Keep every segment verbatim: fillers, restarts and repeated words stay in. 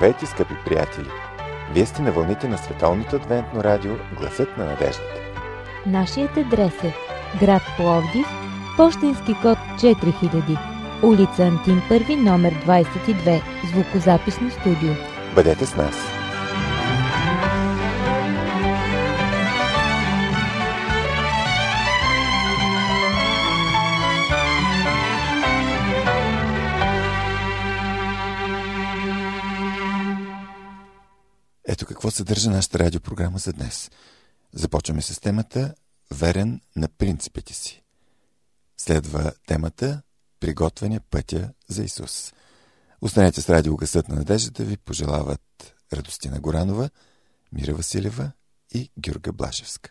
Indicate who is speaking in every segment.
Speaker 1: Здравейте, скъпи приятели! Вие сте на вълните на Световното адвентно радио Гласът на надеждата.
Speaker 2: Нашият адрес е град Пловдив, пощенски код четири хиляди, улица Антим първи, номер двадесет и две, звукозаписно студио.
Speaker 1: Бъдете с нас! Ето какво съдържа нашата радиопрограма за днес. Започваме с темата «Верен на принципите си». Следва темата «Приготвяне пътя за Исус». Останете с радио Гласът на надеждата, ви пожелават Радостина Горанова, Мира Василева и Гюрга Блашевска.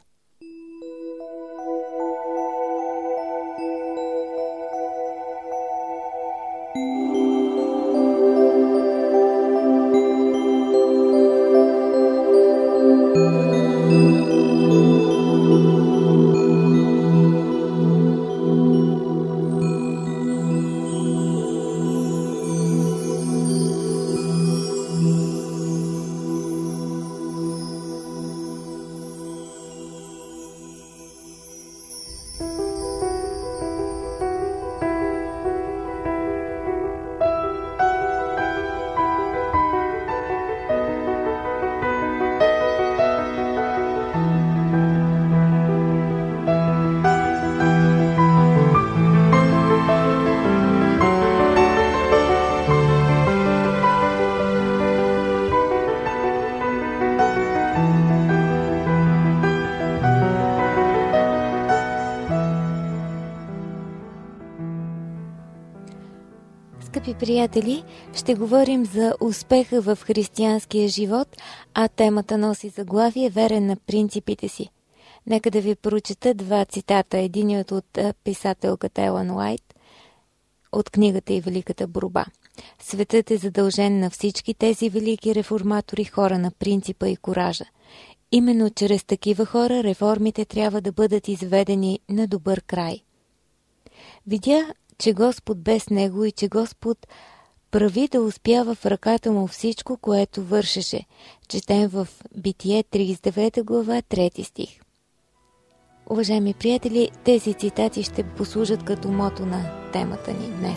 Speaker 2: Скъпи приятели, ще говорим за успеха в християнския живот, а темата носи заглавие «Верен на принципите си». Нека да ви прочета два цитата. Единият от писателката Елън Уайт от книгата и Великата борба. Светът е задължен на всички тези велики реформатори, хора на принципа и коража. Именно чрез такива хора реформите трябва да бъдат изведени на добър край. Видя, че Господ бе с него и че Господ прави да успява в ръката му всичко, което вършеше. Четем в Битие тридесет и девета глава, трети стих. Уважаеми приятели, тези цитати ще послужат като мото на темата ни днес.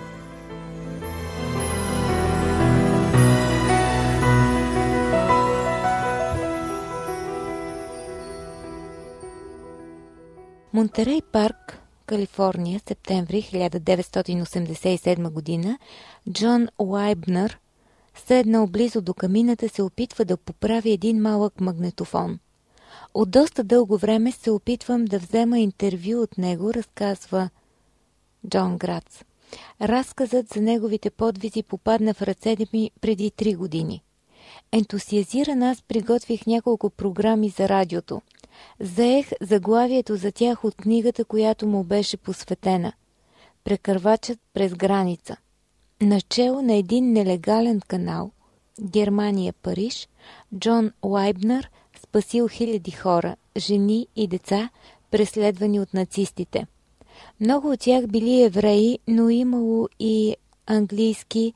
Speaker 2: Монтерей парк, Калифорния, септември хиляда деветстотин осемдесет и седма година, Джон Уайбнър, седнал близо до камината, се опитва да поправи един малък магнетофон. От доста дълго време се опитвам да взема интервю от него, разказва Джон Грац. Разказът за неговите подвизи попадна в ръцете ми преди три години. Ентусиазиран аз приготвих няколко програми за радиото. Заех заглавието за тях от книгата, която му беше посветена. Прекървачът през граница. Начело на един нелегален канал, Германия-Париж, Джон Уайбнър спасил хиляди хора, жени и деца, преследвани от нацистите. Много от тях били евреи, но имало и английски,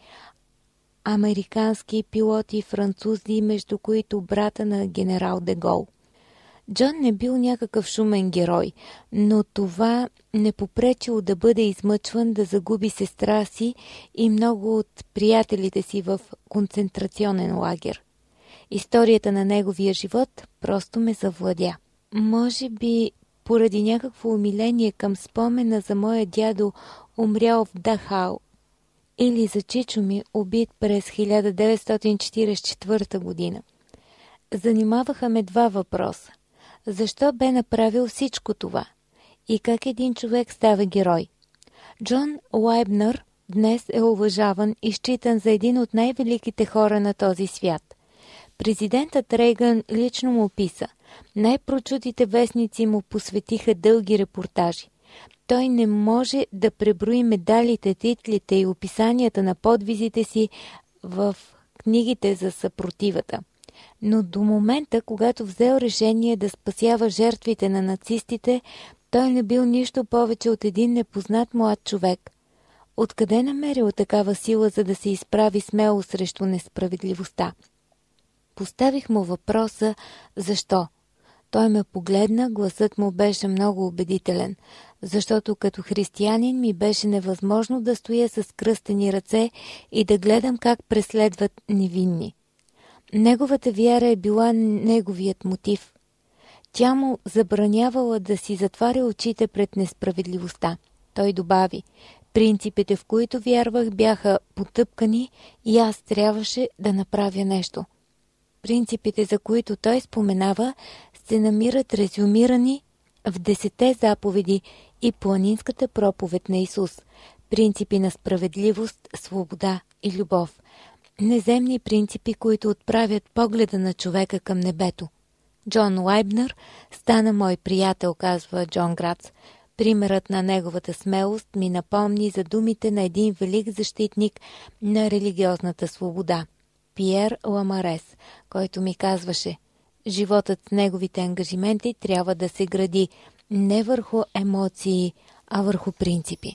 Speaker 2: американски пилоти, французи, между които брата на генерал де Гол. Джон не бил някакъв шумен герой, но това не попречило да бъде измъчван, да загуби сестра си и много от приятелите си в концентрационен лагер. Историята на неговия живот просто ме завладя. Може би поради някакво умиление към спомена за моя дядо, умрял в Дахау, или за чичо ми, убит през хиляда деветстотин четиридесет и четвърта година. Занимаваха ме два въпроса. Защо бе направил всичко това? И как един човек става герой? Джон Уайбнър днес е уважаван и считан за един от най-великите хора на този свят. Президентът Рейгън лично му писа. Най-прочутите вестници му посветиха дълги репортажи. Той не може да преброи медалите, титлите и описанията на подвизите си в книгите за съпротивата. Но до момента, когато взел решение да спасява жертвите на нацистите, той не бил нищо повече от един непознат млад човек. Откъде намерил такава сила, за да се изправи смело срещу несправедливостта? Поставих му въпроса защо. Той ме погледна, гласът му беше много убедителен, защото като християнин ми беше невъзможно да стоя с кръстени ръце и да гледам как преследват невинни. Неговата вяра е била неговият мотив. Тя му забранявала да си затваря очите пред несправедливостта. Той добави, принципите, в които вярвах, бяха потъпкани и аз трябваше да направя нещо. Принципите, за които той споменава, се намират резюмирани в десете заповеди и планинската проповед на Исус. Принципи на справедливост, свобода и любов. Неземни принципи, които отправят погледа на човека към небето. Джон Лайбнер стана мой приятел, казва Джон Грац. Примерът на неговата смелост ми напомни за думите на един велик защитник на религиозната свобода, Пиер Ламарес, който ми казваше: животът с неговите ангажименти трябва да се гради не върху емоции, а върху принципи.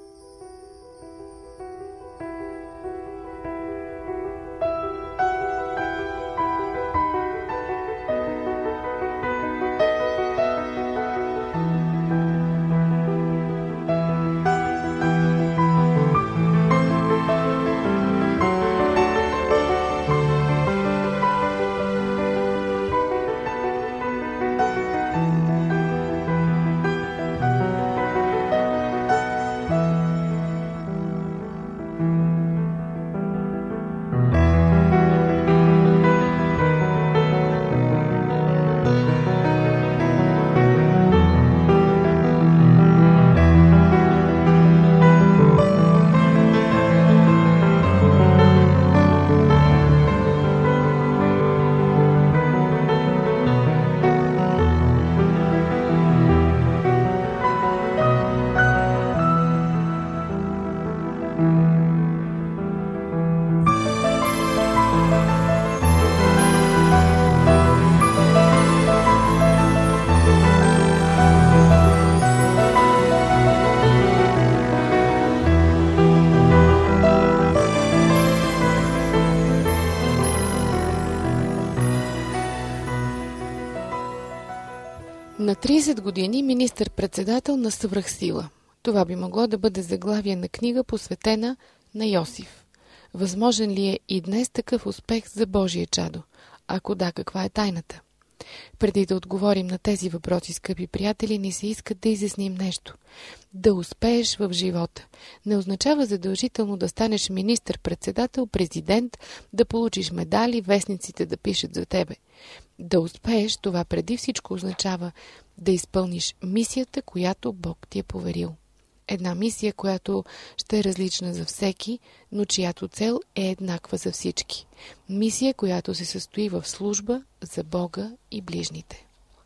Speaker 3: На трийсет години министър-председател на свръхсила. Това би могло да бъде заглавие на книга, посветена на Йосиф. Възможен ли е и днес такъв успех за Божие чадо? Ако да, каква е тайната? Преди да отговорим на тези въпроси, скъпи приятели, ни се иска да изясним нещо. Да успееш в живота не означава задължително да станеш министър-председател, президент, да получиш медали, вестниците да пишат за тебе. Да успееш, това преди всичко означава да изпълниш мисията, която Бог ти е поверил. Една мисия, която ще е различна за всеки, но чиято цел е еднаква за всички. Мисия, която се състои в служба за Бога и ближните.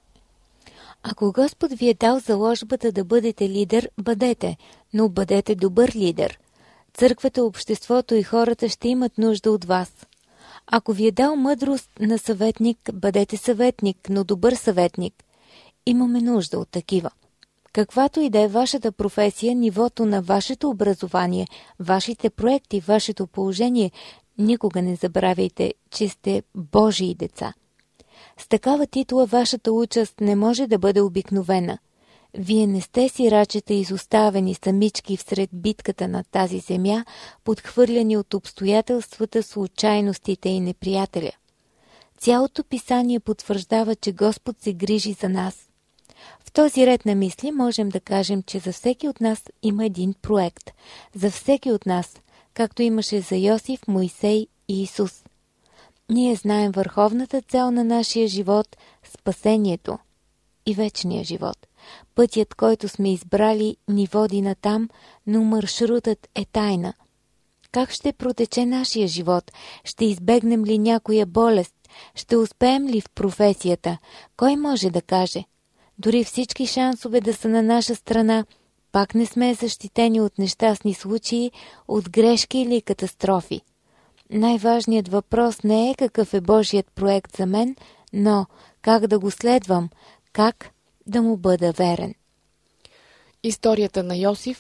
Speaker 2: Ако Господ ви е дал заложбата да бъдете лидер, бъдете, но бъдете добър лидер. Църквата, обществото и хората ще имат нужда от вас. Ако ви е дал мъдрост на съветник, бъдете съветник, но добър съветник. Имаме нужда от такива. Каквато и да е вашата професия, нивото на вашето образование, вашите проекти, вашето положение, никога не забравяйте, че сте Божии деца. С такава титла вашата участ не може да бъде обикновена. Вие не сте сирачета, изоставени самички всред битката на тази земя, подхвърляни от обстоятелствата, случайностите и неприятеля. Цялото писание потвърждава, че Господ се грижи за нас. В този ред на мисли можем да кажем, че за всеки от нас има един проект. За всеки от нас, както имаше за Йосиф, Моисей и Исус. Ние знаем върховната цел на нашия живот – спасението и вечния живот. Пътят, който сме избрали, ни води натам, но маршрутът е тайна. Как ще протече нашия живот? Ще избегнем ли някоя болест? Ще успеем ли в професията? Кой може да каже? Дори всички шансове да са на наша страна, пак не сме защитени от нещастни случаи, от грешки или катастрофи. Най-важният въпрос не е какъв е Божият проект за мен, но как да го следвам, как да му бъда верен.
Speaker 3: Историята на Йосиф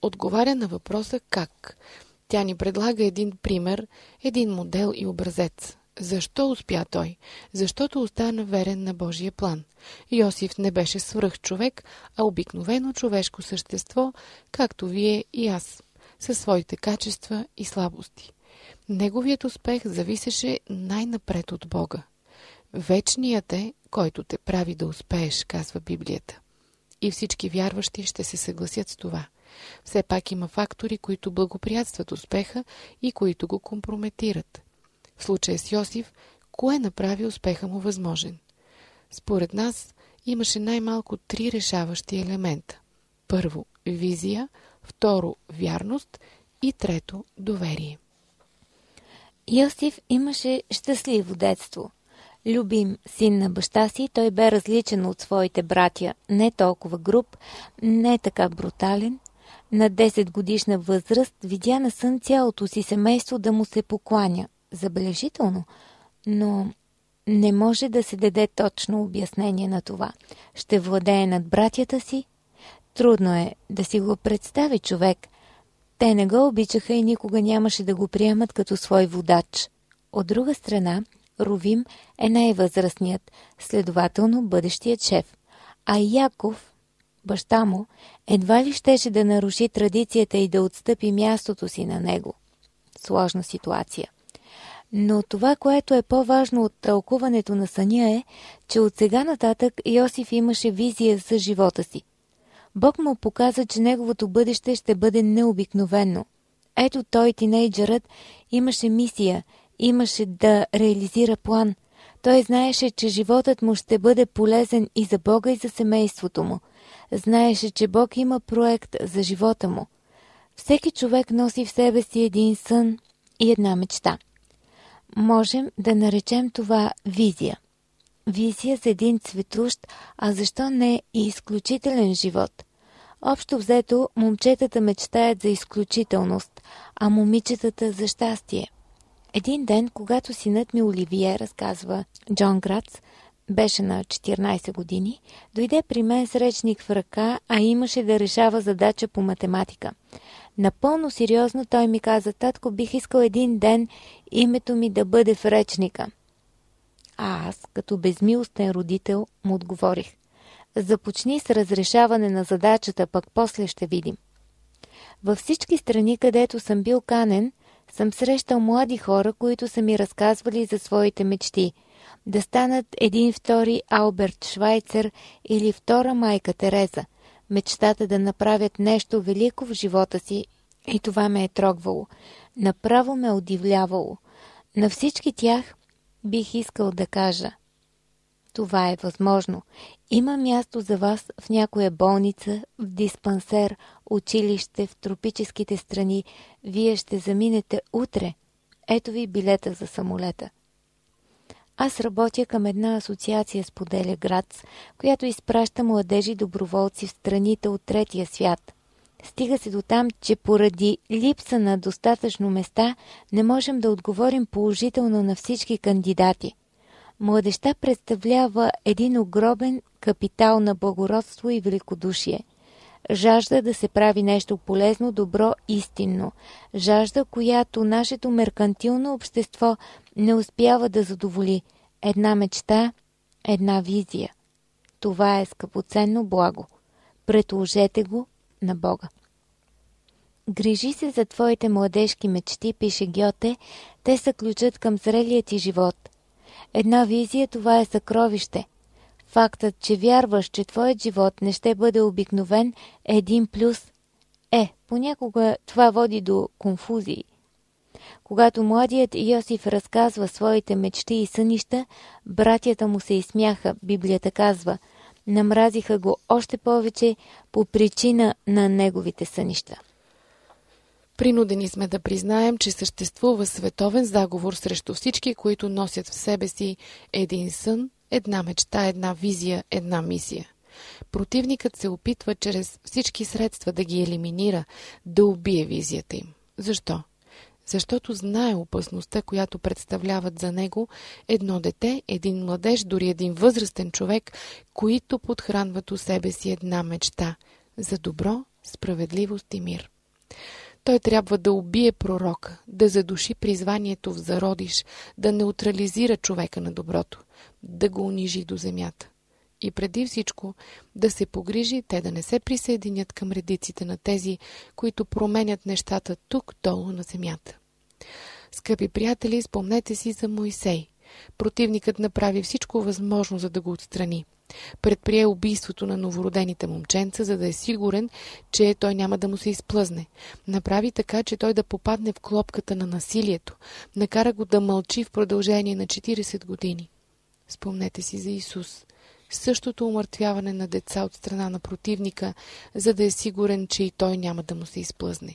Speaker 3: отговаря на въпроса как. Тя ни предлага един пример, един модел и образец. Защо успя той? Защото остана верен на Божия план. Йосиф не беше свръхчовек, а обикновено човешко същество, както вие и аз, със своите качества и слабости. Неговият успех зависеше най-напред от Бога. Вечният е, който те прави да успееш, казва Библията. И всички вярващи ще се съгласят с това. Все пак има фактори, които благоприятстват успеха и които го компрометират. В случая с Йосиф, кое направи успеха му възможен? Според нас имаше най-малко три решаващи елемента. Първо – визия, второ – вярност и трето – доверие.
Speaker 2: Йосиф имаше щастливо детство. Любим син на баща си, той бе различен от своите братя, не толкова груб, не така брутален. На десет годишна възраст видя на сън цялото си семейство да му се покланя. Забележително, но не може да се даде точно обяснение на това. Ще владее над братята си? Трудно е да си го представи човек. Те не го обичаха и никога нямаше да го приемат като свой водач. От друга страна, Ровим е най-възрастният, следователно бъдещият шеф. А Яков, баща му, едва ли щеше да наруши традицията и да отстъпи мястото си на него. Сложна ситуация. Но това, което е по-важно от тълкуването на съня е, че от сега нататък Йосиф имаше визия за живота си. Бог му показа, че неговото бъдеще ще бъде необикновено. Ето той, тинейджърът, имаше мисия, имаше да реализира план. Той знаеше, че животът му ще бъде полезен и за Бога, и за семейството му. Знаеше, че Бог има проект за живота му. Всеки човек носи в себе си един сън и една мечта. Можем да наречем това визия. Визия за един цветущ, а защо не и изключителен живот. Общо взето, момчетата мечтаят за изключителност, а момичетата за щастие. Един ден, когато синът ми Оливие, разказва Джон Грац, беше на четиринайсет години, дойде при мен с речник в ръка, а имаше да решава задача по математика. Напълно сериозно той ми каза: татко, бих искал един ден името ми да бъде в речника. А аз, като безмилостен родител, му отговорих: започни с разрешаване на задачата, пък после ще видим. Във всички страни, където съм бил канен, съм срещал млади хора, които са ми разказвали за своите мечти. Да станат един втори Алберт Швайцер или втора майка Тереза. Мечтата да направят нещо велико в живота си, и това ме е трогвало. Направо ме удивлявало. На всички тях бих искал да кажа: това е възможно. Има място за вас в някоя болница, в диспансер, училище, в тропическите страни. Вие ще заминете утре. Ето ви билета за самолета. Аз работя към една асоциация, споделя Грац, която изпраща младежи доброволци в страните от третия свят. Стига се до там, че поради липса на достатъчно места не можем да отговорим положително на всички кандидати. Младежта представлява един огромен капитал на благородство и великодушие. Жажда да се прави нещо полезно, добро, истинно. Жажда, която нашето меркантилно общество не успява да задоволи. Една мечта, една визия. Това е скъпоценно благо. Предложете го на Бога. Грижи се за твоите младежки мечти, пише Гьоте, те са ключът към зрелият ти живот. Една визия, това е съкровище. Фактът, че вярваш, че твоят живот не ще бъде обикновен, е един плюс. Е, понякога това води до конфузии. Когато младият Йосиф разказва своите мечти и сънища, братята му се изсмяха, Библията казва. Намразиха го още повече по причина на неговите сънища.
Speaker 3: Принудени сме да признаем, че съществува световен заговор срещу всички, които носят в себе си един сън, една мечта, една визия, една мисия. Противникът се опитва чрез всички средства да ги елиминира, да убие визията им. Защо? Защото знае опасността, която представляват за него едно дете, един младеж, дори един възрастен човек, които подхранват у себе си една мечта за добро, справедливост и мир. Той трябва да убие пророка, да задуши призванието в зародиш, да неутрализира човека на доброто, да го унижи до земята. И преди всичко да се погрижи те да не се присъединят към редиците на тези, които променят нещата тук долу на земята. Скъпи приятели, спомнете си за Моисей. Противникът направи всичко възможно, за да го отстрани. Предприе убийството на новородените момченца, за да е сигурен, че той няма да му се изплъзне. Направи така, че той да попадне в клопката на насилието. Накара го да мълчи в продължение на четиридесет години. Спомнете си за Исус. Същото умъртвяване на деца от страна на противника, за да е сигурен, че и той няма да му се изплъзне.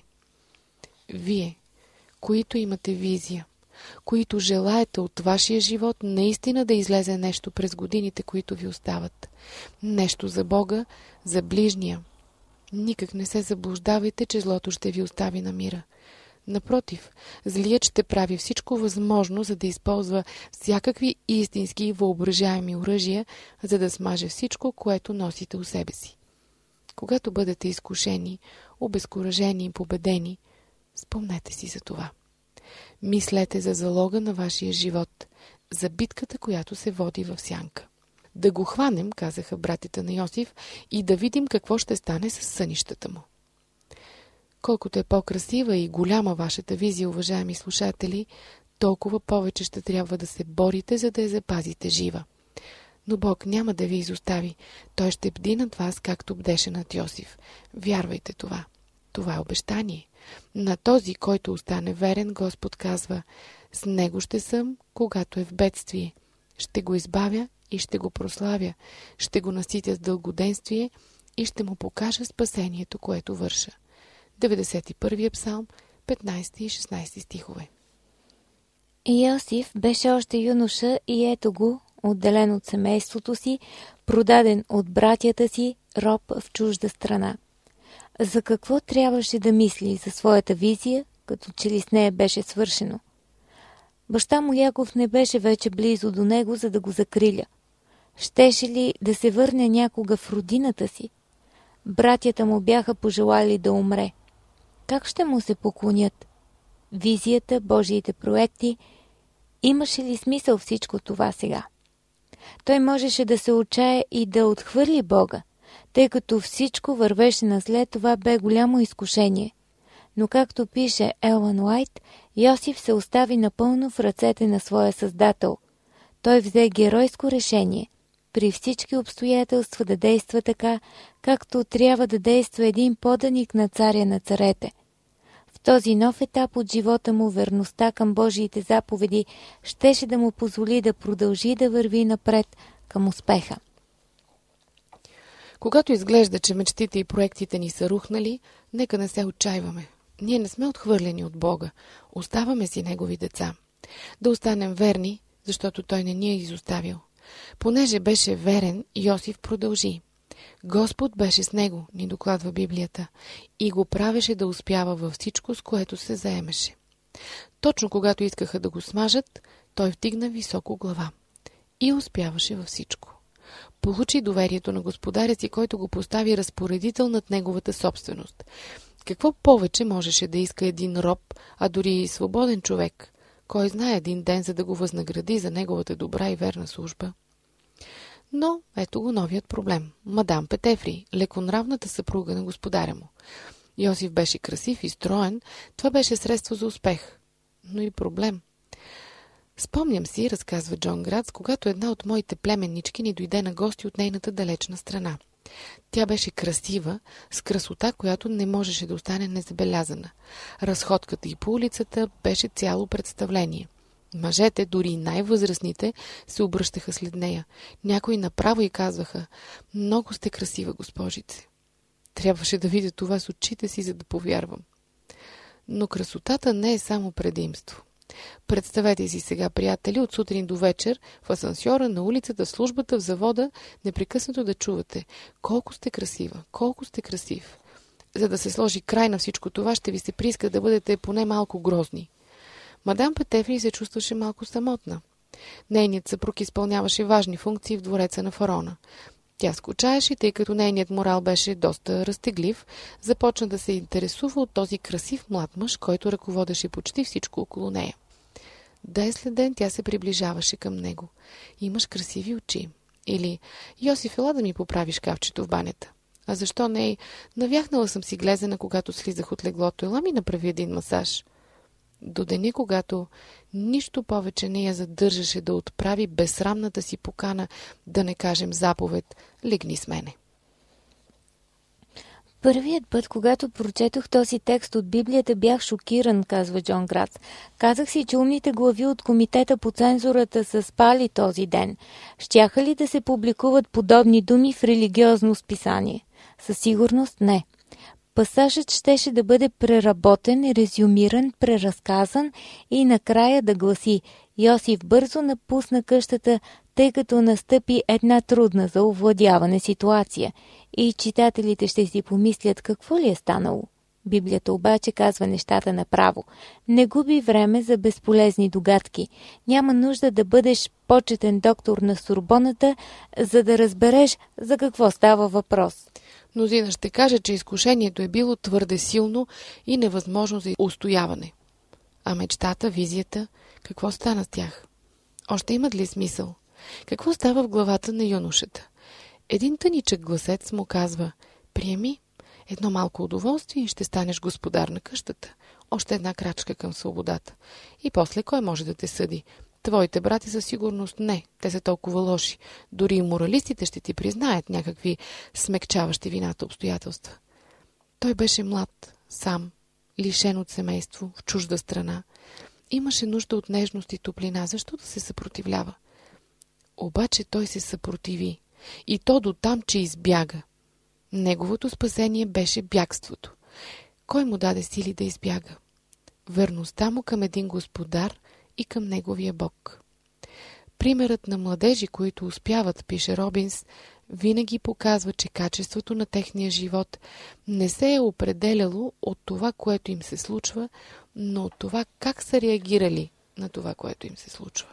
Speaker 3: Вие, които имате визия, които желаете от вашия живот наистина да излезе нещо през годините, които ви остават. Нещо за Бога, за ближния. Никак не се заблуждавайте, че злото ще ви остави на мира. Напротив, злият ще прави всичко възможно, за да използва всякакви истински и въображаеми оръжия, за да смаже всичко, което носите у себе си. Когато бъдете изкушени, обезкуражени и победени, спомнете си за това. Мислете за залога на вашия живот, за битката, която се води в сянка. Да го хванем, казаха братята на Йосиф, и да видим какво ще стане с сънищата му. Колкото е по-красива и голяма вашата визия, уважаеми слушатели, толкова повече ще трябва да се борите, за да я запазите жива. Но Бог няма да ви изостави. Той ще бди над вас, както бдеше над Йосиф. Вярвайте това. Това е обещание. На този, който остане верен, Господ казва: с него ще съм, когато е в бедствие. Ще го избавя и ще го прославя. Ще го наситя с дългоденствие и ще му покажа спасението, което върша. деветдесет и първи псалм, петнайсети и шестнайсети стихове.
Speaker 2: Йосиф беше още юноша и ето го, отделен от семейството си, продаден от братята си, роб в чужда страна. За какво трябваше да мисли за своята визия, като че ли с нея беше свършено? Баща му Яков не беше вече близо до него, за да го закриля. Щеше ли да се върне някога в родината си? Братята му бяха пожелали да умре. Как ще му се поклонят? Визията, Божиите проекти, имаше ли смисъл всичко това сега? Той можеше да се отчае и да отхвърли Бога, тъй като всичко вървеше на зле, това бе голямо изкушение. Но както пише Елън Уайт, Йосиф се остави напълно в ръцете на своя Създател. Той взе геройско решение при всички обстоятелства да действа така, както трябва да действа един поданик на царя на царете. В този нов етап от живота му верността към Божиите заповеди щеше да му позволи да продължи да върви напред към успеха.
Speaker 3: Когато изглежда, че мечтите и проектите ни са рухнали, нека не се отчаиваме. Ние не сме отхвърлени от Бога. Оставаме си Негови деца. Да останем верни, защото Той не ни е изоставил. Понеже беше верен, Йосиф продължи. Господ беше с него, ни докладва Библията, и го правеше да успява във всичко, с което се заемеше. Точно когато искаха да го смажат, той вдигна високо глава. И успяваше във всичко. Получи доверието на господаря си, който го постави разпоредител над неговата собственост. Какво повече можеше да иска един роб, а дори и свободен човек? Кой знае един ден, за да го възнагради за неговата добра и верна служба? Но ето го новият проблем. Мадам Петефри, леконравната съпруга на господаря му. Йосиф беше красив и строен, това беше средство за успех. Но и проблем. Спомням си, разказва Джон Грац, когато една от моите племеннички ни дойде на гости от нейната далечна страна. Тя беше красива, с красота, която не можеше да остане незабелязана. Разходката й по улицата беше цяло представление. Мъжете, дори и най-възрастните, се обръщаха след нея. Някои направо й казваха: много сте красива, госпожице. Трябваше да видя това с очите си, за да повярвам. Но красотата не е само предимство. Представете си сега, приятели, от сутрин до вечер, в асансьора, на улицата, в службата, в завода, непрекъснато да чувате: колко сте красива, колко сте красив. За да се сложи край на всичко това, ще ви се прииска да бъдете поне малко грозни. Мадам Петефри се чувстваше малко самотна. Нейният съпруг изпълняваше важни функции в двореца на фараона. Тя скучаеше, тъй като нейният морал беше доста разтеглив, започна да се интересува от този красив млад мъж, който ръководеше почти всичко около нея. Ден след ден тя се приближаваше към него. Имаш красиви очи. Или Йосиф, ела да ми поправи шкафчето в банята. А защо не? Навяхнала съм си глезена, когато слизах от леглото. Ела ми направи един масаж. До деня, когато нищо повече не я задържаше да отправи безсрамната си покана, да не кажем заповед, легни с мене.
Speaker 2: Първият път, когато прочетох този текст от Библията, бях шокиран, казва Джон Грац. Казах си, че умните глави от комитета по цензурата са спали този ден. Щяха ли да се публикуват подобни думи в религиозно списание? Със сигурност не. Пасажът щеше да бъде преработен, резюмиран, преразказан и накрая да гласи: Йосиф бързо напусна къщата, тъй като настъпи една трудна за овладяване ситуация. И читателите ще си помислят какво ли е станало. Библията обаче казва нещата направо. Не губи време за безполезни догадки. Няма нужда да бъдеш почетен доктор на Сорбоната, за да разбереш за какво става въпрос.
Speaker 3: Мнозина ще каже, че изкушението е било твърде силно и невъзможно за устояване. А мечтата, визията, какво стана с тях? Още имат ли смисъл? Какво става в главата на юношата? Един тъничък гласец му казва: приеми едно малко удоволствие и ще станеш господар на къщата. Още една крачка към свободата. И после кой може да те съди? Твоите брати със сигурност не. Те са толкова лоши. Дори и моралистите ще ти признаят някакви смекчаващи вината обстоятелства. Той беше млад, сам, лишен от семейство, в чужда страна. Имаше нужда от нежност и топлина, защо да се съпротивлява? Обаче той се съпротиви. И то до там, че избяга. Неговото спасение беше бягството. Кой му даде сили да избяга? Верността му към един господар и към неговия Бог. Примерът на младежи, които успяват, пише Робинс, винаги показва, че качеството на техния живот не се е определяло от това, което им се случва, но от това как са реагирали на това, което им се случва.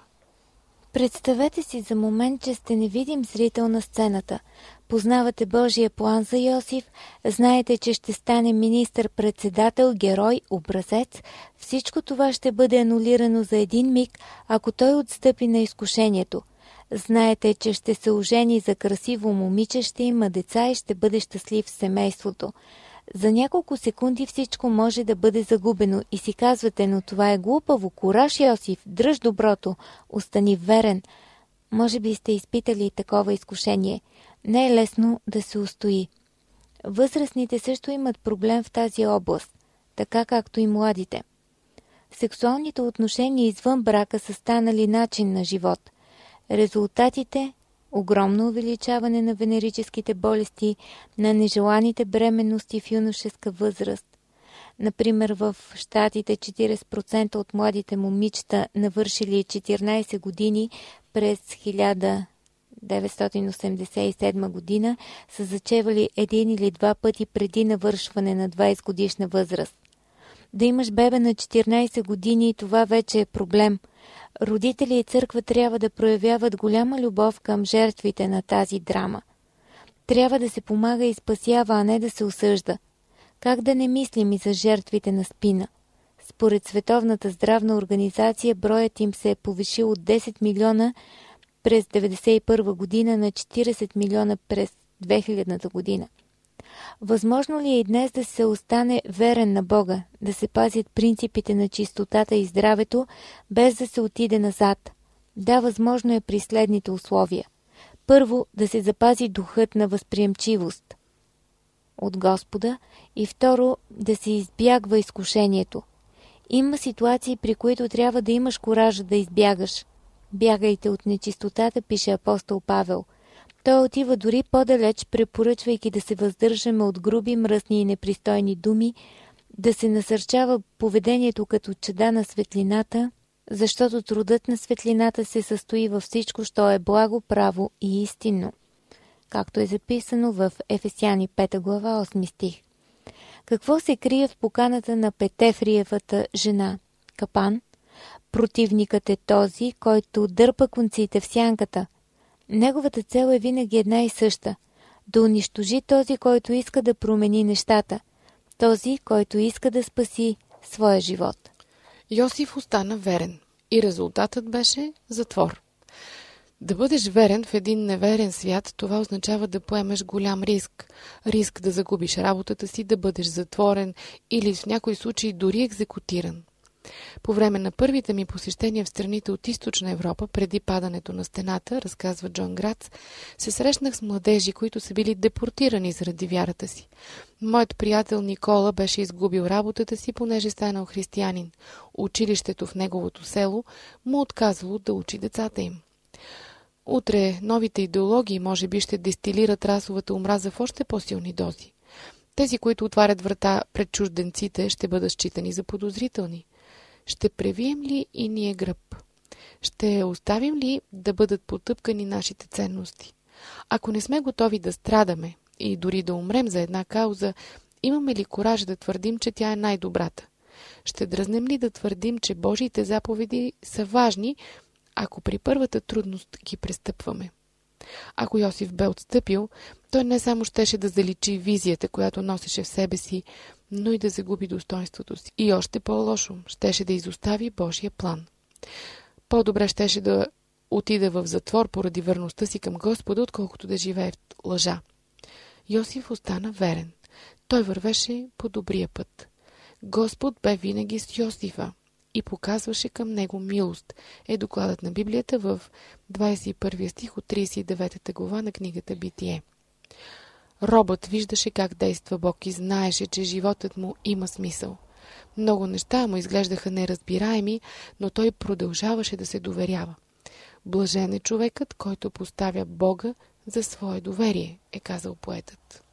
Speaker 2: Представете си за момент, че сте невидим зрител на сцената. Познавате Божия план за Йосиф, знаете, че ще стане министър-председател, герой, образец. Всичко това ще бъде анулирано за един миг, ако той отстъпи на изкушението. Знаете, че ще се ожени за красиво момиче, ще има деца и ще бъде щастлив в семейството. За няколко секунди всичко може да бъде загубено и си казвате: но това е глупаво, кураж, Йосиф, дръж доброто, остани верен. Може би сте изпитали такова изкушение. Не е лесно да се устои. Възрастните също имат проблем в тази област, така както и младите. Сексуалните отношения извън брака са станали начин на живот. Резултатите – огромно увеличаване на венерическите болести, на нежеланите бременности в юношеска възраст. Например, в Щатите четирийсет процента от младите момичета, навършили четиринайсет години през хиляда деветстотин осемдесет и седма година, са зачевали един или два пъти преди навършване на двайсет годишна възраст. Да имаш бебе на четиринайсет години, това вече е проблем. Родители и църква трябва да проявяват голяма любов към жертвите на тази драма. Трябва да се помага и спасява, а не да се осъжда. Как да не мислим и за жертвите на спина? Според Световната здравна организация, броят им се е повишил от десет милиона през деветдесет и първа година на четирийсет милиона през две хилядната година. Възможно ли е и днес да се остане верен на Бога, да се пазят принципите на чистотата и здравето, без да се отиде назад? Да, възможно е при следните условия. Първо, да се запази духът на възприемчивост от Господа и второ, да се избягва изкушението. Има ситуации, при които трябва да имаш коража да избягаш. Бягайте от нечистотата, пише апостол Павел. Той отива дори по-далеч, препоръчвайки да се въздържаме от груби, мръсни и непристойни думи, да се насърчава поведението като чеда на светлината, защото трудът на светлината се състои във всичко, що е благо, право и истинно, както е записано в Ефесяни пета глава осми стих. Какво се крие в поканата на Петефриевата жена? Капан? Противникът е този, който дърпа конците в сянката. Неговата цел е винаги една и съща – да унищожи този, който иска да промени нещата, този, който иска да спаси своя живот.
Speaker 3: Йосиф остана верен и резултатът беше затвор. Да бъдеш верен в един неверен свят, това означава да поемеш голям риск. Риск да загубиш работата си, да бъдеш затворен или в някои случаи дори екзекутиран. По време на първите ми посещения в страните от Източна Европа, преди падането на стената, разказва Джон Грац, се срещнах с младежи, които са били депортирани заради вярата си. Моят приятел Никола беше изгубил работата си, понеже станал християнин. Училището в неговото село му отказало да учи децата им. Утре новите идеологии може би ще дестилират расовата омраза в още по-силни дози. Тези, които отварят врата пред чужденците, ще бъдат считани за подозрителни. Ще превием ли и ние гръб? Ще оставим ли да бъдат потъпкани нашите ценности? Ако не сме готови да страдаме и дори да умрем за една кауза, имаме ли кораж да твърдим, че тя е най-добрата? Ще дръзнем ли да твърдим, че Божиите заповеди са важни, ако при първата трудност ги престъпваме? Ако Йосиф бе отстъпил, той не само щеше да заличи визията, която носеше в себе си, но и да загуби достоинството си. И още по-лошо, щеше да изостави Божия план. По-добре щеше да отида в затвор поради верността си към Господа, отколкото да живее в лъжа. Йосиф остана верен. Той вървеше по добрия път. Господ бе винаги с Йосифа и показваше към него милост, е докладът на Библията в двадесет и първи стих от тридесет и девета глава на книгата Битие. Робът виждаше как действа Бог и знаеше, че животът му има смисъл. Много неща му изглеждаха неразбираеми, но той продължаваше да се доверява. Блажен е човекът, който поставя Бога за свое доверие, е казал поетът.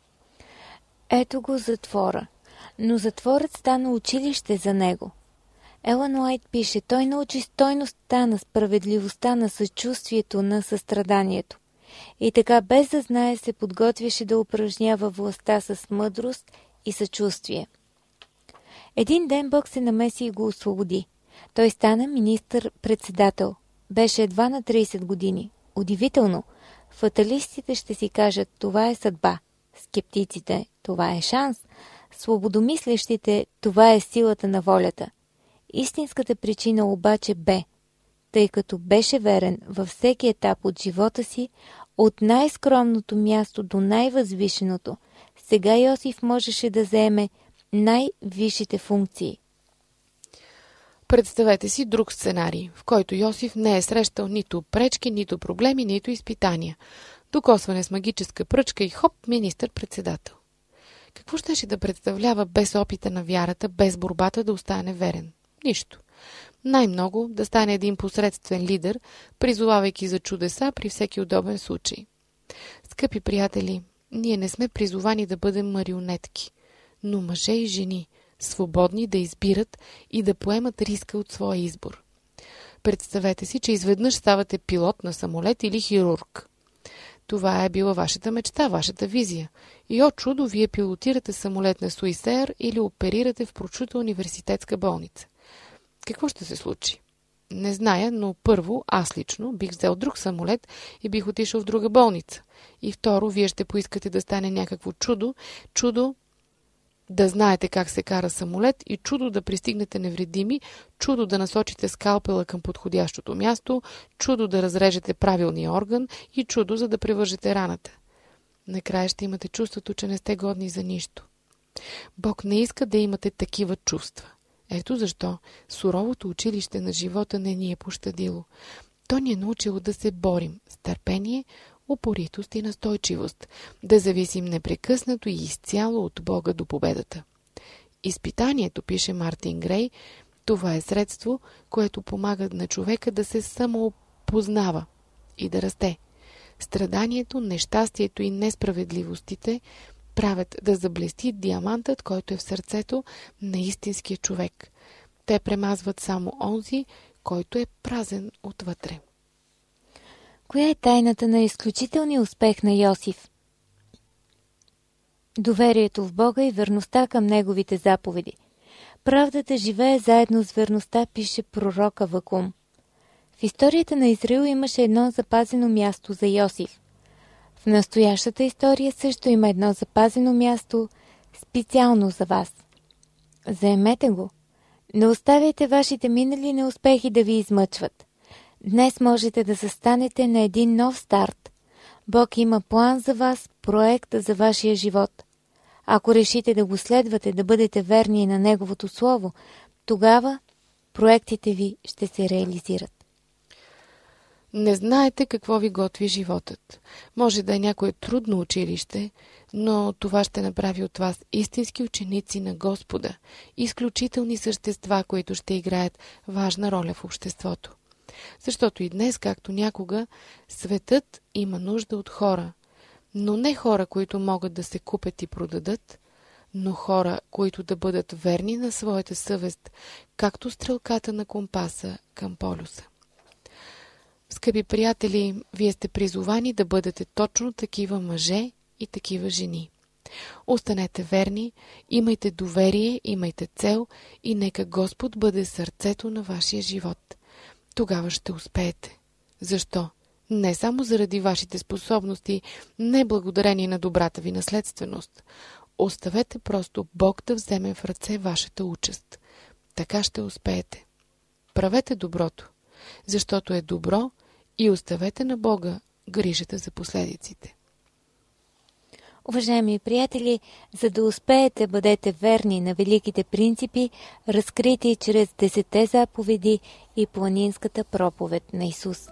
Speaker 2: Ето го затвора, но затворът стана училище за него. Елън Уайт пише, той научи стойността на справедливостта, на съчувствието, на състраданието. И така, без да знае, се подготвяше да упражнява властта с мъдрост и съчувствие. Един ден Бог се намеси и го освободи. Той стана министър-председател. Беше едва на тридесет години. Удивително! Фаталистите ще си кажат, това е съдба. Скептиците, това е шанс. Свободомислещите, това е силата на волята. Истинската причина обаче бе, тъй като беше верен във всеки етап от живота си, от най-скромното място до най-възвишеното, сега Йосиф можеше да заеме най-висшите функции.
Speaker 3: Представете си друг сценарий, в който Йосиф не е срещал нито пречки, нито проблеми, нито изпитания. Докосване с магическа пръчка и хоп, министър-председател. Какво щеше да представлява без опита на вярата, без борбата да остане верен? Нищо. Най-много да стане един посредствен лидер, призовавайки за чудеса при всеки удобен случай. Скъпи приятели, ние не сме призовани да бъдем марионетки, но мъже и жени, свободни да избират и да поемат риска от своя избор. Представете си, че изведнъж ставате пилот на самолет или хирург. Това е била вашата мечта, вашата визия. И о чудо, вие пилотирате самолет на Суисер или оперирате в прочута университетска болница. Какво ще се случи? Не зная, но първо, аз лично бих взел друг самолет и бих отишъл в друга болница. И второ, вие ще поискате да стане някакво чудо, чудо да знаете как се кара самолет и чудо да пристигнете невредими, чудо да насочите скалпела към подходящото място, чудо да разрежете правилния орган и чудо за да превържете раната. Накрая ще имате чувството, че не сте годни за нищо. Бог не иска да имате такива чувства. Ето защо суровото училище на живота не ни е пощадило. То ни е научило да се борим с търпение, упоритост и настойчивост, да зависим непрекъснато и изцяло от Бога до победата. Изпитанието, пише Мартин Грей, това е средство, което помага на човека да се самоопознава и да расте. Страданието, нещастието и несправедливостите правят да заблести диамантът, който е в сърцето на истинския човек. Те премазват само онзи, който е празен отвътре.
Speaker 2: Коя е тайната на изключителния успех на Йосиф? Доверието в Бога и верността към Неговите заповеди. Правдата живее заедно с верността, пише пророка Вакум. В историята на Израил имаше едно запазено място за Йосиф. В настоящата история също има едно запазено място специално за вас. Заемете го. Не оставяйте вашите минали неуспехи да ви измъчват. Днес можете да застанете на един нов старт. Бог има план за вас, проект за вашия живот. Ако решите да го следвате, да бъдете верни на Неговото Слово, тогава проектите ви ще се реализират.
Speaker 3: Не знаете какво ви готви животът. Може да е някое трудно училище, но това ще направи от вас истински ученици на Господа, изключителни същества, които ще играят важна роля в обществото. Защото и днес, както някога, светът има нужда от хора, но не хора, които могат да се купят и продадат, но хора, които да бъдат верни на своята съвест, както стрелката на компаса към полюса. Скъпи приятели, вие сте призовани да бъдете точно такива мъже и такива жени. Останете верни, имайте доверие, имайте цел и нека Господ бъде сърцето на вашия живот. Тогава ще успеете. Защо? Не само заради вашите способности, не благодарение на добрата ви наследственост. Оставете просто Бог да вземе в ръце вашата участ. Така ще успеете. Правете доброто, защото е добро, и оставете на Бога грижата за последиците.
Speaker 2: Уважаеми приятели, за да успеете, бъдете верни на великите принципи, разкрити чрез десетте заповеди и планинската проповед на Исус.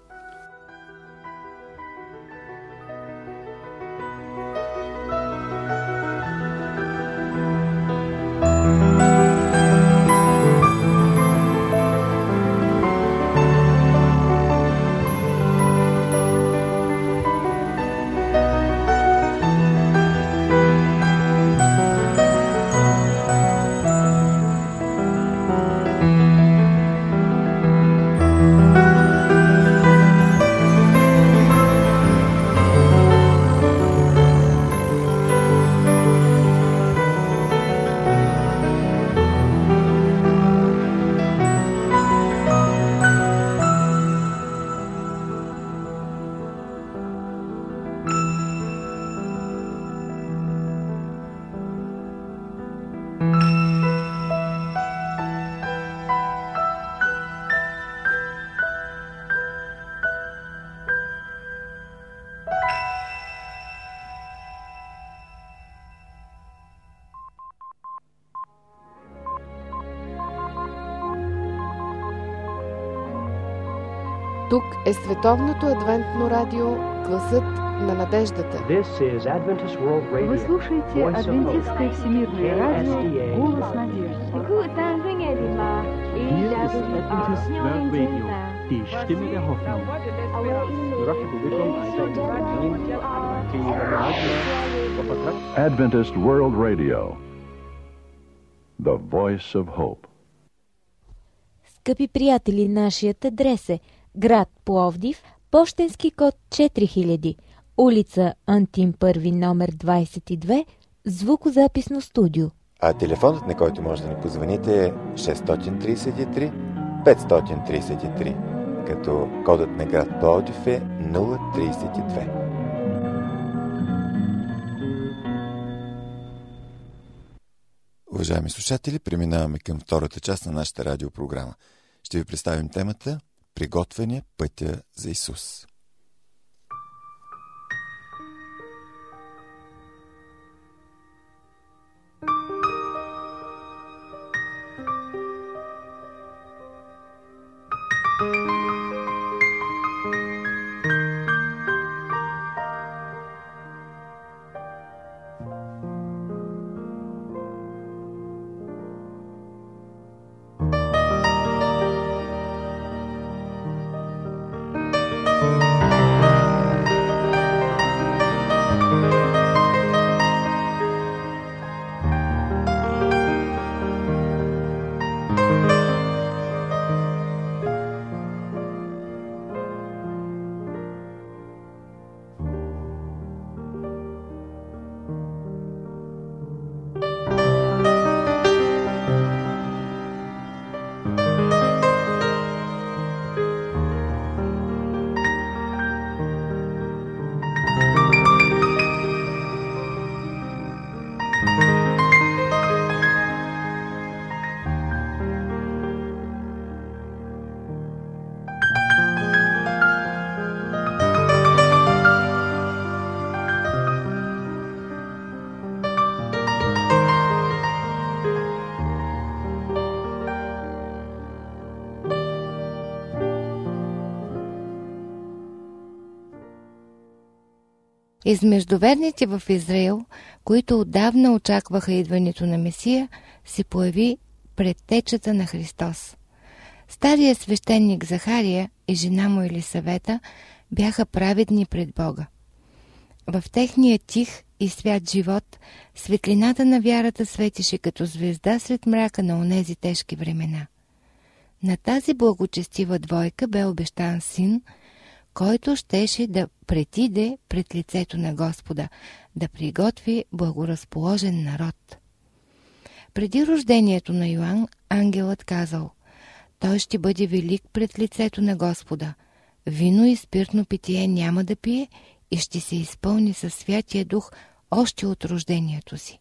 Speaker 3: Тук е Световното адвентно радио, гласът на надеждата.
Speaker 4: Вы слушаете Адвентистское всемирное радио «Голос надежды».
Speaker 5: Die Stimme der Hoffnung.
Speaker 6: Adventist World Radio, the voice of hope.
Speaker 2: Скъпи приятели, нашият адрес е град Пловдив, пощенски код четири хиляди, улица Антим първи, номер двадесет и две, звукозаписно студио.
Speaker 1: А телефонът, на който може да ни позвоните, е шест три три пет три три, като кодът на град Пловдив е нула тридесет и две. Уважаеми слушатели, преминаваме към втората част на нашата радиопрограма. Ще ви представим темата «Приготвяне пътя за Исус».
Speaker 7: Thank you. Измежду верните в Израил, които отдавна очакваха идването на Месия, се появи предтечата на Христос. Старият свещеник Захария и жена му Елисавета бяха праведни пред Бога. В техния тих и свят живот светлината на вярата светише като звезда сред мрака на онези тежки времена. На тази благочестива двойка бе обещан син, който щеше да претиде пред лицето на Господа, да приготви благоразположен народ. Преди рождението на Йоан, ангелът казал: той ще бъде велик пред лицето на Господа. Вино и спиртно питие няма да пие и ще се изпълни със Святия Дух още от рождението си.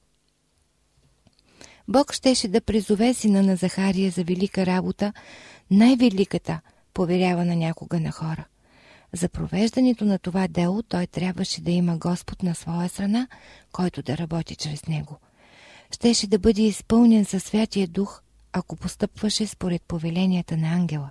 Speaker 7: Бог щеше да призове сина на Захария за велика работа, най-великата, поверявана някога на хора. За провеждането на това дело той трябваше да има Господ на своя страна, който да работи чрез него. Щеше да бъде изпълнен със Святия Дух, ако постъпваше според повеленията на ангела.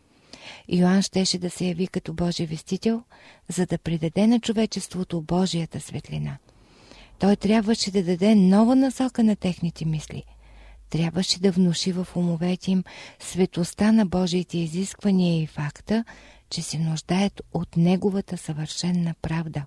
Speaker 7: Йоан щеше да се яви като Божий вестител, за да придаде на човечеството Божията светлина. Той трябваше да даде нова насока на техните мисли. Трябваше да внуши в умовете им светостта на Божиите изисквания и факта, че се нуждаят от Неговата съвършенна правда.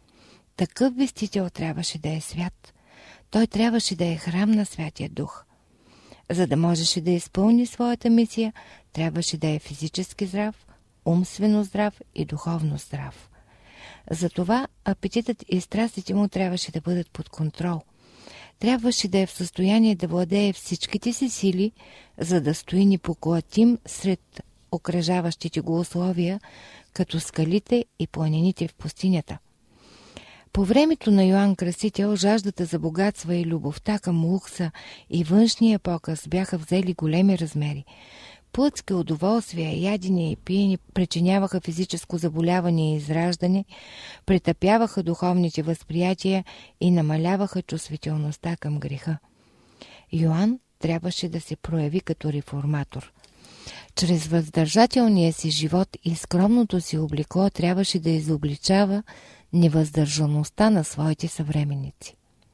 Speaker 7: Такъв вестител трябваше да е свят. Той трябваше да е храм на Святия Дух. За да можеше да изпълни своята мисия, трябваше да е физически здрав, умствено здрав и духовно здрав. Затова апетитът и страстите му трябваше да бъдат под контрол. Трябваше да е в състояние да владее всичките си сили, за да стои непоклатим сред окръжаващите го условия, като скалите и планините в пустинята. По времето на Йоан Кръстител жаждата за богатства и любовта към лукса и външния показ бяха взели големи размери. Плътски удоволствия, ядене и пиене причиняваха физическо заболяване и израждане, претъпяваха духовните възприятия и намаляваха чувствителността към греха. Йоан трябваше да се прояви като реформатор. Чрез въздържателния си живот и скромното си облекло трябваше да изобличава невъздържаността на своите съвременници.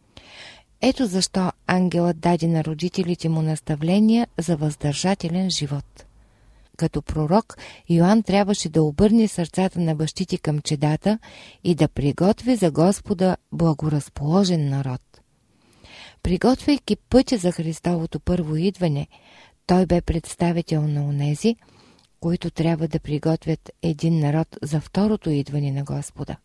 Speaker 7: Ето защо ангелът даде на родителите му наставления за въздържателен живот. Като пророк, Йоан трябваше да обърне сърцата на бащите към чедата и да приготви за Господа благоразположен народ. Приготвяйки пътя за Христовото първо идване, той бе представител на онези, които трябва да приготвят един народ за второто идване на Господа.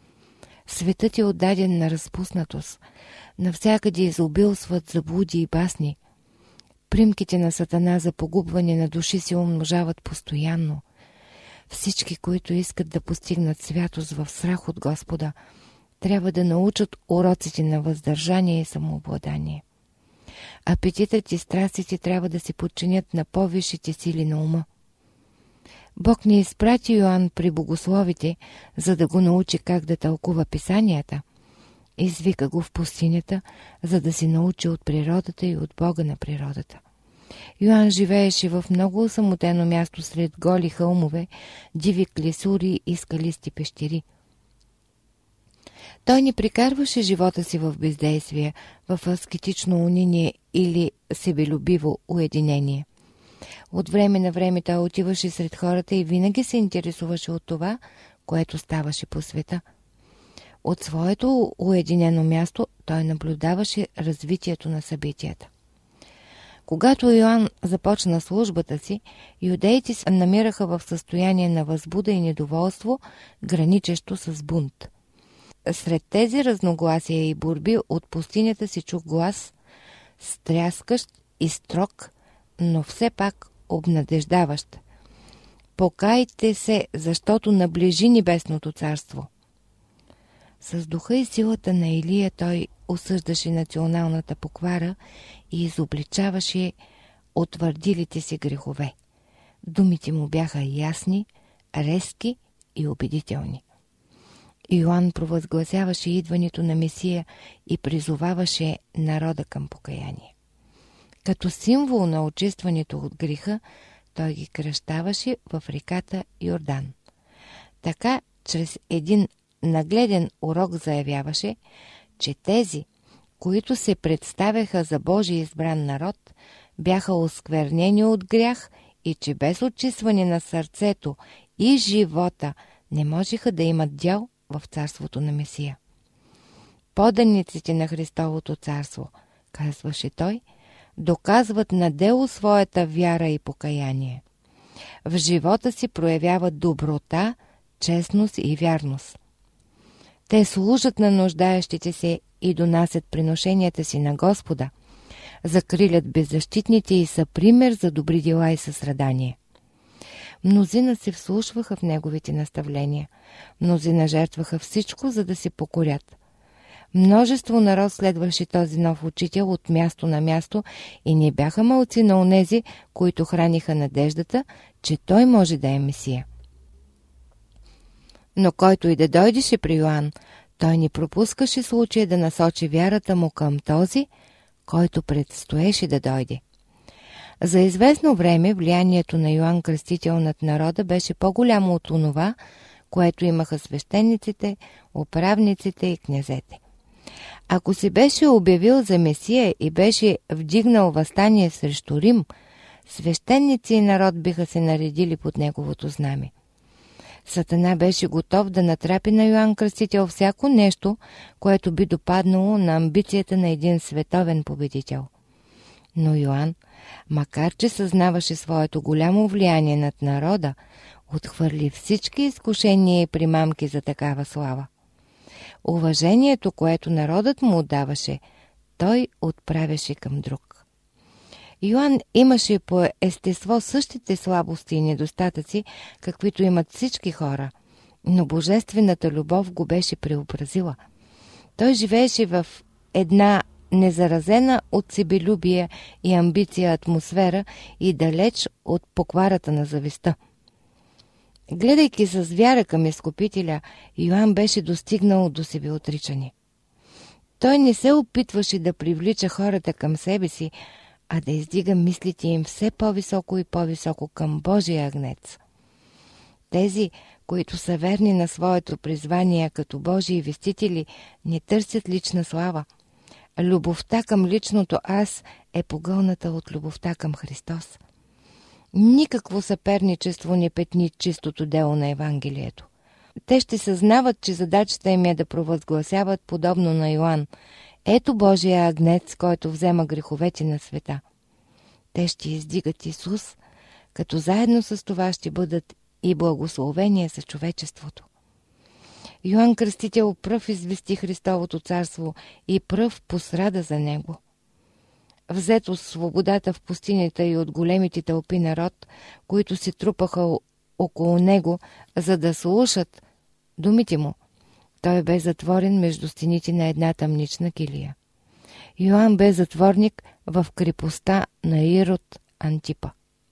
Speaker 7: Светът е отдаден на разпуснатост. Навсякъде изобилстват заблуди и басни. Примките на Сатана за погубване на души се умножават постоянно. Всички, които искат да постигнат святост в страх от Господа, трябва да научат уроците на въздържание и самообладание. Апетитът и страстите трябва да се подчинят на по-висшите сили на ума. Бог не изпрати Йоан при богословите, за да го научи как да тълкува писанията. Извика го в пустинята, за да се научи от природата и от Бога на природата. Йоан живееше в много осамотено място сред голи хълмове, диви клисури и скалисти пещери. Той не прикарваше живота си в бездействие, в аскетично униние или себелюбиво уединение. От време на време той отиваше сред хората и винаги се интересуваше от това, което ставаше по света. От своето уединено място той наблюдаваше развитието на събитията. Когато Йоан започна службата си, юдеите се намираха в състояние на възбуда и недоволство, граничещо с бунт. Сред тези разногласия и борби от пустинята си чух глас, стряскащ и строг, но все пак обнадеждаващ. Покайте се, защото наближи небесното царство. С духа и силата на Илия той осъждаше националната поквара и изобличаваше утвърдилите си грехове. Думите му бяха ясни, резки и убедителни. Йоан провъзгласяваше идването на Месия и призоваваше народа към покаяние. Като символ на очистването от греха, той ги кръщаваше в реката Йордан. Така, чрез един нагледен урок заявяваше, че тези, които се представяха за Божий избран народ, бяха осквернени от грях и че без очистване на сърцето и живота не можеха да имат дял в царството на Месия. Поданиците на Христовото царство, казваше той, доказват на дело своята вяра и покаяние. В живота си проявяват доброта, честност и вярност. Те служат на нуждаещите се и донасят приношенията си на Господа, закрилят беззащитните и са пример за добри дела и състрадание. Мнозина се вслушваха в неговите наставления, мнозина жертваха всичко, за да се покорят. Множество народ следваше този нов учител от място на място и не бяха малци на онези, които храниха надеждата, че той може да е Месия. Но който и да дойдеше при Йоан, той не пропускаше случая да насочи вярата му към този, който предстоеше да дойде. За известно време влиянието на Йоан Кръстител над народа беше по-голямо от онова, което имаха свещениците, управниците и князете. Ако се беше обявил за Месия и беше вдигнал въстание срещу Рим, свещеници и народ биха се наредили под неговото знаме. Сатана беше готов да натрапи на Йоан Кръстител всяко нещо, което би допаднало на амбицията на един световен победител. Но Йоан, макар че съзнаваше своето голямо влияние над народа, отхвърли всички изкушения и примамки за такава слава. Уважението, което народът му отдаваше, той отправяше към друг. Йоан имаше по естество същите слабости и недостатъци, каквито имат всички хора, но божествената любов го беше преобразила. Той живееше в една незаразена от себелюбие и амбиция атмосфера и далеч от покварата на завистта. Гледайки с вяра към Изкупителя, Йоан беше достигнал до себеотричане. Той не се опитваше да привлича хората към себе си, а да издига мислите им все по-високо и по-високо към Божия агнец. Тези, които са верни на своето призвание като Божии вестители, не търсят лична слава. Любовта към личното аз е погълната от любовта към Христос. Никакво съперничество не петни чистото дело на Евангелието. Те ще съзнават, че задачата им е да провъзгласяват подобно на Йоан: ето Божия агнец, който взема греховете на света. Те ще издигат Исус, като заедно с това ще бъдат и благословения за човечеството. Йоан Кръстител пръв извести Христовото царство и пръв посрада за него. Взето свободата в пустинята и от големите тълпи народ, които се трупаха около него, за да слушат думите му, той бе затворен между стените на една тъмнична килия. Йоан бе затворник в крепостта на Ирод Антипа.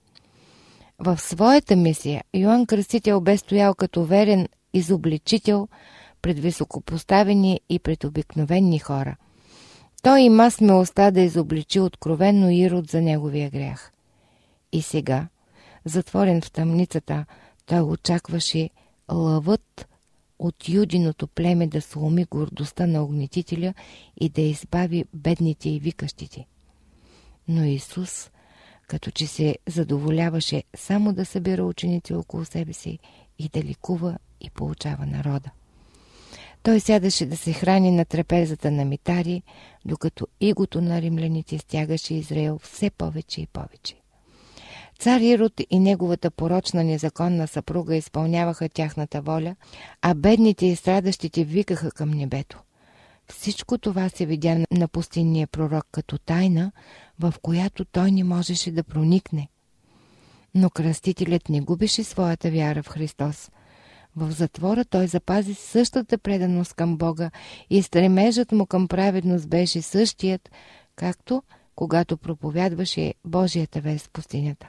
Speaker 7: В своята мисия Йоан Кръстител бе стоял като верен изобличител пред високопоставени и пред обикновени хора. Той има смелостта да изобличи откровенно Ирод за неговия грях. И сега, затворен в тъмницата, той очакваше лъвът от юдиното племе да сломи гордостта на огнетителя и да избави бедните и викащите. Но Исус, като че се задоволяваше само да събира ученици около себе си и да ликува и получава народа. Той сядаше да се храни на трапезата на митари, докато игото на римляните стягаше Израел все повече и повече. Цар Ирод и неговата порочна незаконна съпруга изпълняваха тяхната воля, а бедните и страдащите викаха към небето. Всичко това се видя на пустинния пророк като тайна, в която той не можеше да проникне. Но кръстителят не губеше своята вяра в Христос. В затвора той запази същата преданост към Бога и стремежът му към праведност беше същият, както когато проповядваше Божията вест в пустинята.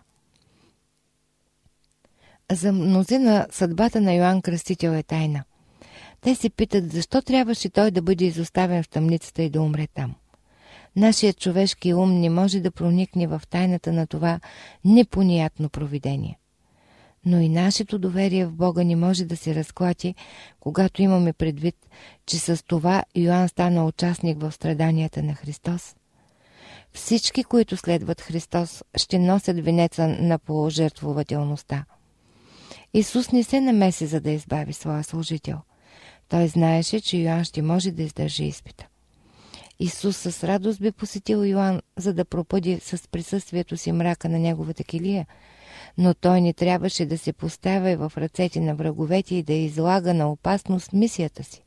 Speaker 7: За мнозина съдбата на Йоан Кръстител е тайна. Те се питат, защо трябваше той да бъде изоставен в тъмницата и да умре там. Нашият човешки ум не може да проникне в тайната на това непонятно провидение. Но и нашето доверие в Бога не може да се разклати, когато имаме предвид, че с това Йоан стана участник в страданията на Христос. Всички, които следват Христос, ще носят венеца на пожертвователността. Исус не се намеси, за да избави своя служител. Той знаеше, че Йоан ще може да издържи изпита. Исус с радост би посетил Йоан, за да пропъди с присъствието си мрака на неговата килия, но той не трябваше да се поставя в ръцете на враговете и да излага на опасност мисията си.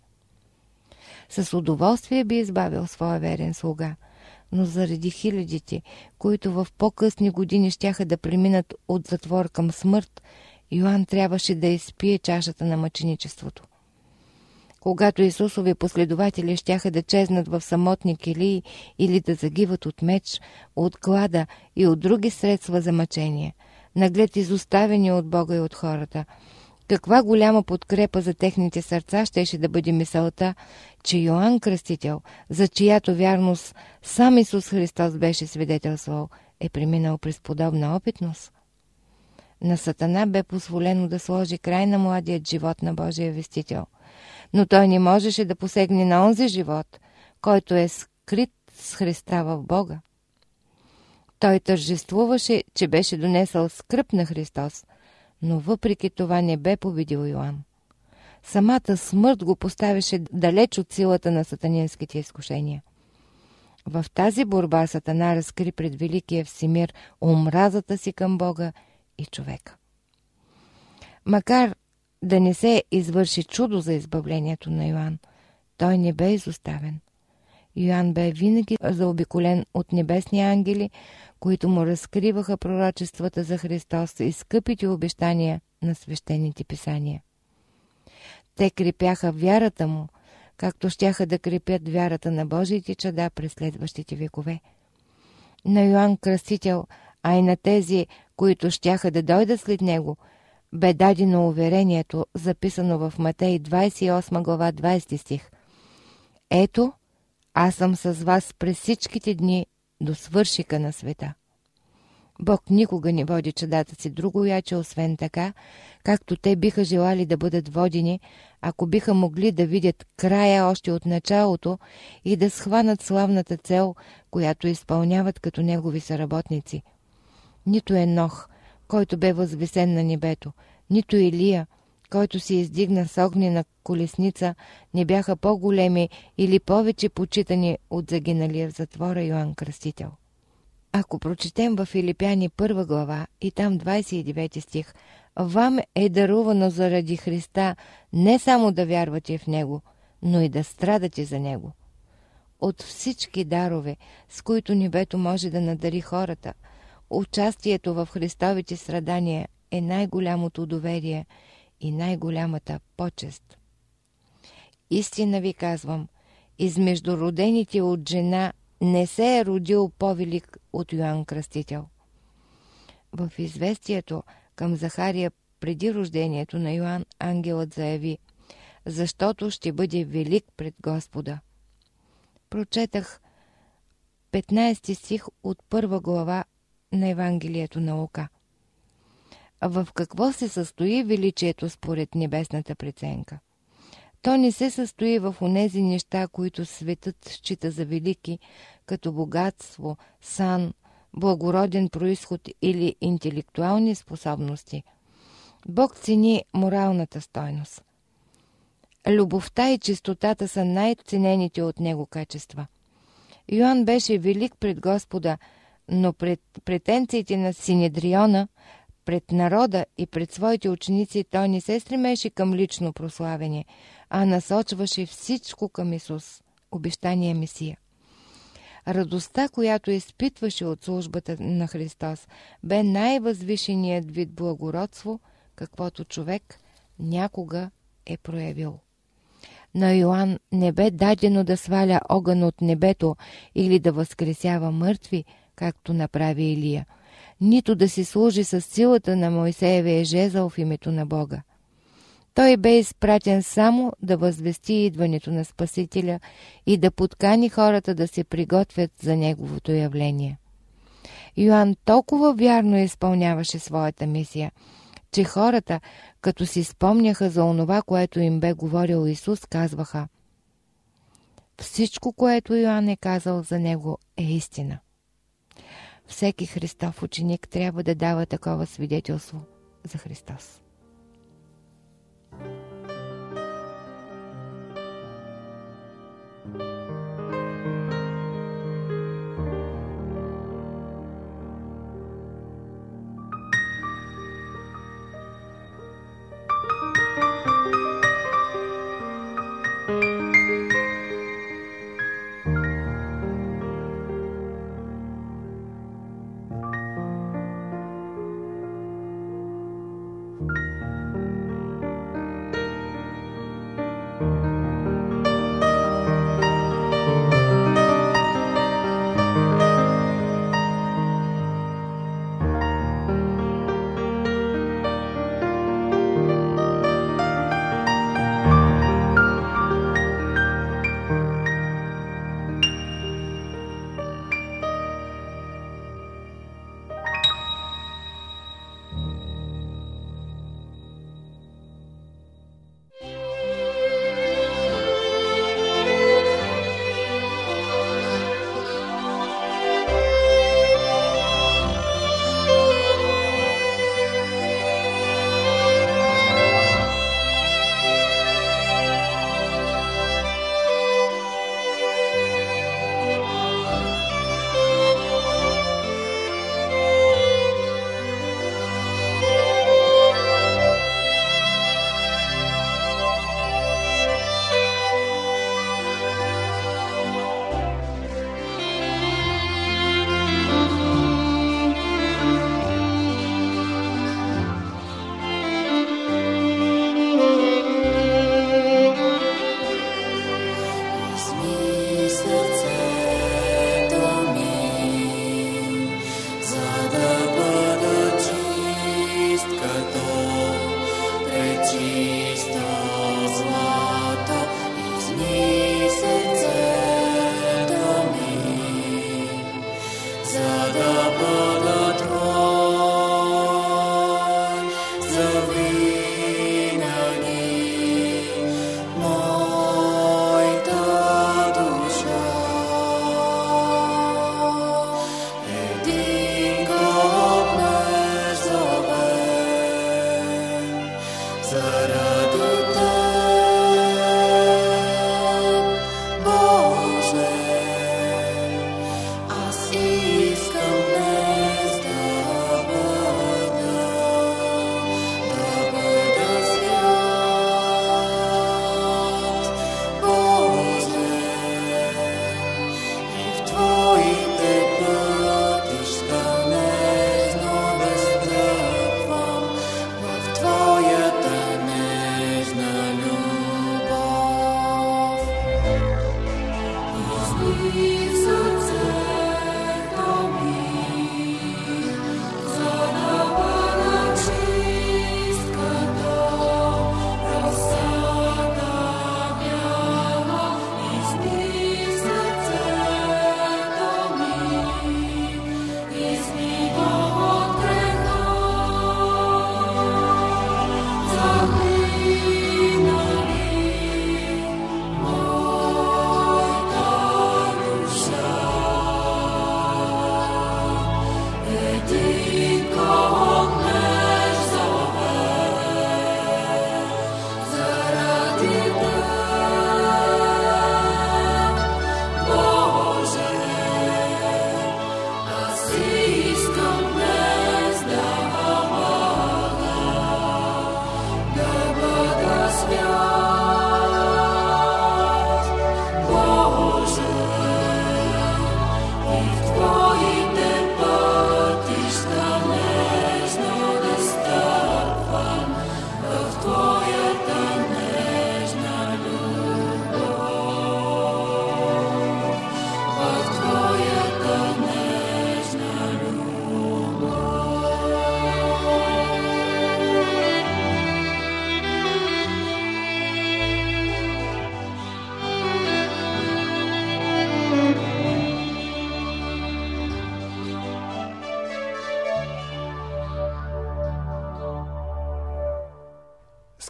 Speaker 7: С удоволствие би избавил своя верен слуга, но заради хилядите, които в по-късни години щяха да преминат от затвор към смърт, Йоан трябваше да изпие чашата на мъченичеството. Когато Исусови последователи щяха да чезнат в самотни килии или да загиват от меч, от клада и от други средства за мъчение, наглед изоставени от Бога и от хората, каква голяма подкрепа за техните сърца щеше да бъде мисълта, че Йоан Кръстител, за чиято вярност сам Исус Христос беше свидетелствал, е преминал през подобна опитност? На Сатана бе позволено да сложи край на младият живот на Божия вестител, но той не можеше да посегне на онзи живот, който е скрит с Христа в Бога. Той тържествуваше, че беше донесъл скръб на Христос, но въпреки това не бе победил Йоан. Самата смърт го поставяше далеч от силата на сатанинските изкушения. В тази борба Сатана разкри пред великия всемир омразата си към Бога и човека. Макар да не се извърши чудо за избавлението на Йоан, той не бе изоставен. Йоан бе винаги заобиколен от небесни ангели, които му разкриваха пророчествата за Христос и скъпите обещания на свещените писания. Те крепяха вярата му, както щяха да крепят вярата на Божиите чада през следващите векове. На Йоан Кръстител, а и на тези, които щяха да дойдат след него, бе дадено уверението, записано в Матей двадесет и осма глава двадесети стих. Ето, аз съм с вас през всичките дни до свършика на света. Бог никога не води чадата си другояче, освен така, както те биха желали да бъдат водени, ако биха могли да видят края още от началото и да схванат славната цел, която изпълняват като негови съработници. Нито Енох, който бе възвисен на небето, нито Илия, който се издигна с огнена колесница, не бяха по-големи или повече почитани от загиналия в затвора Йоан Кръстител. Ако прочетем във Филипяни първа глава и там двадесет и девети стих, вам е дарувано заради Христа не само да вярвате в Него, но и да страдате за Него. От всички дарове, с които небето може да надари хората, участието в Христовите страдания е най-голямото доверие и най-голямата почест. Истина ви казвам, измежду родените от жена не се е родил по-велик от Йоан Кръстител. В известието към Захария преди рождението на Йоан ангелът заяви, защото ще бъде велик пред Господа. Прочетах петнадесети стих от първа глава на Евангелието на Лука. В какво се състои величието според небесната преценка? То не се състои в онези неща, които светът счита за велики, като богатство, сан, благороден произход или интелектуални способности. Бог цени моралната стойност. Любовта и чистотата са най-ценените от него качества. Йоан беше велик пред Господа, но пред претенциите на Синедриона, пред народа и пред своите ученици той не се стремеше към лично прославение, а насочваше всичко към Исус, обещания Месия. Радостта, която изпитваше от службата на Христос, бе най-възвишеният вид благородство, каквото човек някога е проявил. На Йоан не бе дадено да сваля огън от небето или да възкресява мъртви, както направи Илия, нито да си служи с силата на Моисеевия жезъл в името на Бога. Той бе изпратен само да възвести идването на Спасителя и да подкани хората да се приготвят за неговото явление. Йоан толкова вярно изпълняваше своята мисия, че хората, като си спомняха за онова, което им бе говорил Исус, казваха: всичко, което Йоан е казал за него, е истина. Всеки Христов ученик трябва да дава такова свидетелство за Христос.
Speaker 8: Show.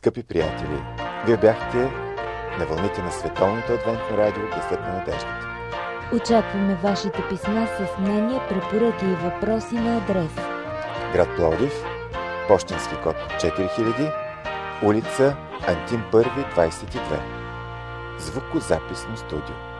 Speaker 1: Скъпи приятели, вие бяхте на вълните на Световното адвентно радио Гласът на надеждата.
Speaker 2: Очакваме вашите писма с мнения, препоръки и въпроси на адрес:
Speaker 1: град Пловдив, пощенски код четири хиляди, улица Антим първи, двадесет и две. Звукозаписно студио.